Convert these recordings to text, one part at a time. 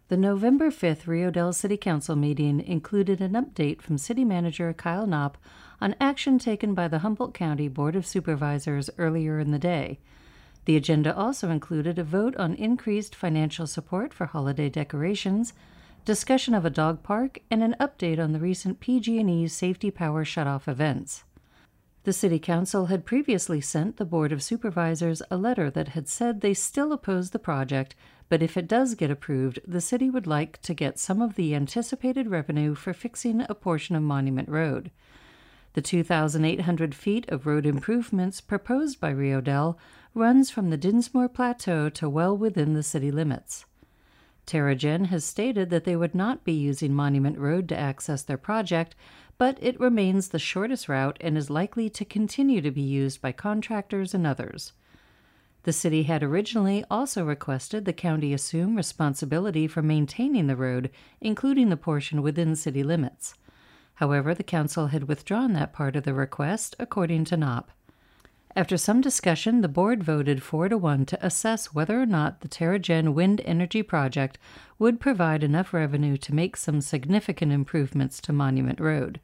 The November 5th Rio Dell City Council meeting included an update from City Manager Kyle Knopp on action taken by the Humboldt County Board of Supervisors earlier in the day. The agenda also included a vote on increased financial support for holiday decorations, discussion of a dog park, and an update on the recent PG&E Safety Power Shutoff events. The City Council had previously sent the Board of Supervisors a letter that had said they still oppose the project, but if it does get approved, the city would like to get some of the anticipated revenue for fixing a portion of Monument Road. The 2,800 feet of road improvements proposed by Rio Dell runs from the Dinsmore Plateau to well within the city limits. Terra-Gen has stated that they would not be using Monument Road to access their project, but it remains the shortest route and is likely to continue to be used by contractors and others. The city had originally also requested the county assume responsibility for maintaining the road, including the portion within city limits. However, the council had withdrawn that part of the request, according to Knopp. After some discussion, the board voted 4-1 to assess whether or not the Terra-Gen wind energy project would provide enough revenue to make some significant improvements to Monument Road.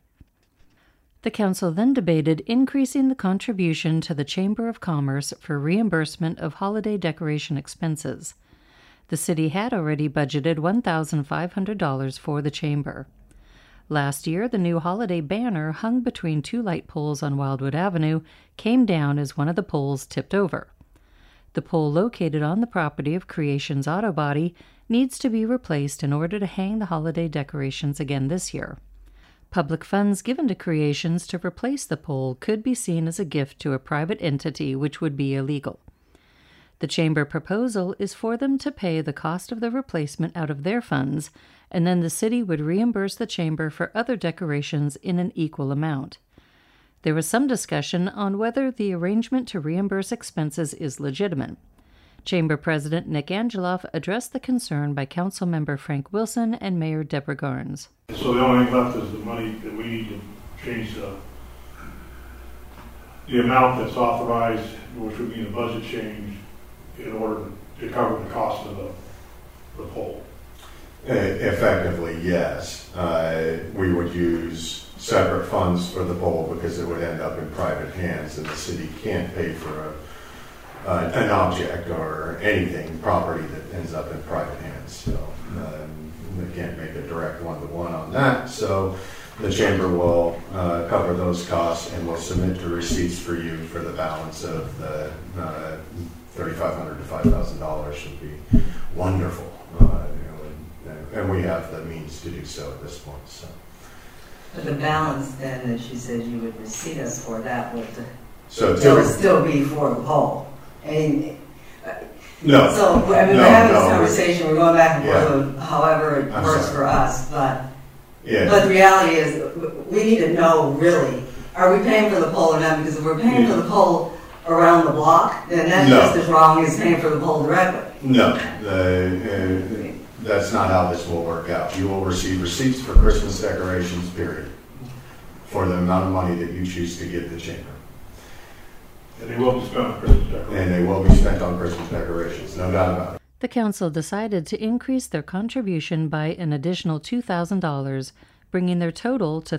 The council then debated increasing the contribution to the Chamber of Commerce for reimbursement of holiday decoration expenses. The city had already budgeted $1,500 for the chamber. Last year, the new holiday banner hung between two light poles on Wildwood Avenue came down as one of the poles tipped over. The pole located on the property of Creations Auto Body needs to be replaced in order to hang the holiday decorations again this year. Public funds given to Creations to replace the pole could be seen as a gift to a private entity, which would be illegal. The chamber proposal is for them to pay the cost of the replacement out of their funds, and then the city would reimburse the chamber for other decorations in an equal amount. There was some discussion on whether the arrangement to reimburse expenses is legitimate. Chamber President Nick Angeloff addressed the concern by Councilmember Frank Wilson and Mayor Deborah Garnes. So the only thing left is the money that we need to change the amount that's authorized, which would be the budget change, in order to cover the cost of the pole. Effectively, yes. We would use separate funds for the pole because it would end up in private hands, and the city can't pay for an object or anything, property that ends up in private hands. So we can't make a direct one-to-one on that. So the chamber will cover those costs and will submit the receipts for you for the balance of the $3,500 to $5,000 would be wonderful. And we have the means to do so at this point. So. But the balance then that you said you would receipt us for, that would still be for the pole. And no. So I mean, we're having this conversation. We're going back and forth, however it works for us. But the reality is, we need to know really: are we paying for the pole or not? Because if we're paying for the pole around the block, then that's just as wrong as paying for the pole directly. No. That's not how this will work out. You will receive receipts for Christmas decorations, period, for the amount of money that you choose to give the chamber. And they will be spent on Christmas decorations. And they will be spent on Christmas decorations, no doubt about it. The council decided to increase their contribution by an additional $2,000, bringing their total to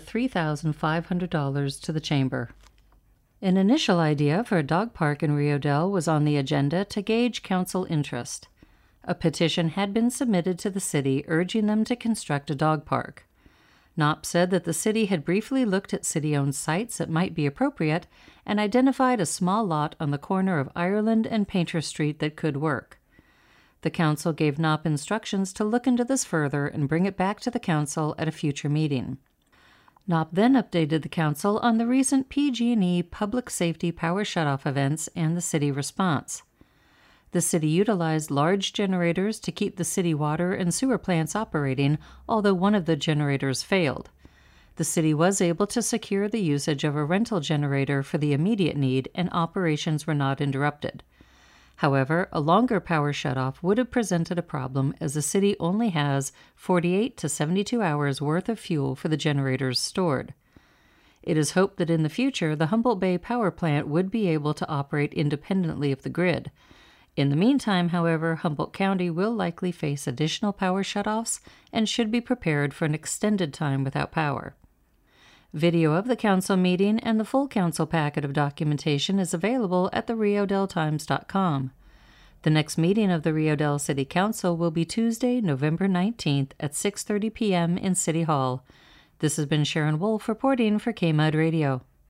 $3,500 to the chamber. An initial idea for a dog park in Rio Dell was on the agenda to gauge council interest. A petition had been submitted to the city urging them to construct a dog park. Knopp said that the city had briefly looked at city-owned sites that might be appropriate and identified a small lot on the corner of Ireland and Painter Street that could work. The council gave Knopp instructions to look into this further and bring it back to the council at a future meeting. Knopp then updated the council on the recent PG&E Public Safety Power Shutoff events and the city response. The city utilized large generators to keep the city water and sewer plants operating, although one of the generators failed. The city was able to secure the usage of a rental generator for the immediate need, and operations were not interrupted. However, a longer power shutoff would have presented a problem, as the city only has 48 to 72 hours worth of fuel for the generators stored. It is hoped that in the future the Humboldt Bay Power Plant would be able to operate independently of the grid. In the meantime, however, Humboldt County will likely face additional power shutoffs and should be prepared for an extended time without power. Video of the council meeting and the full council packet of documentation is available at theRioDelTimes.com. The next meeting of the Rio Dell City Council will be Tuesday, November 19th at 6:30 p.m. in City Hall. This has been Sharon Wolf reporting for KMUD Radio.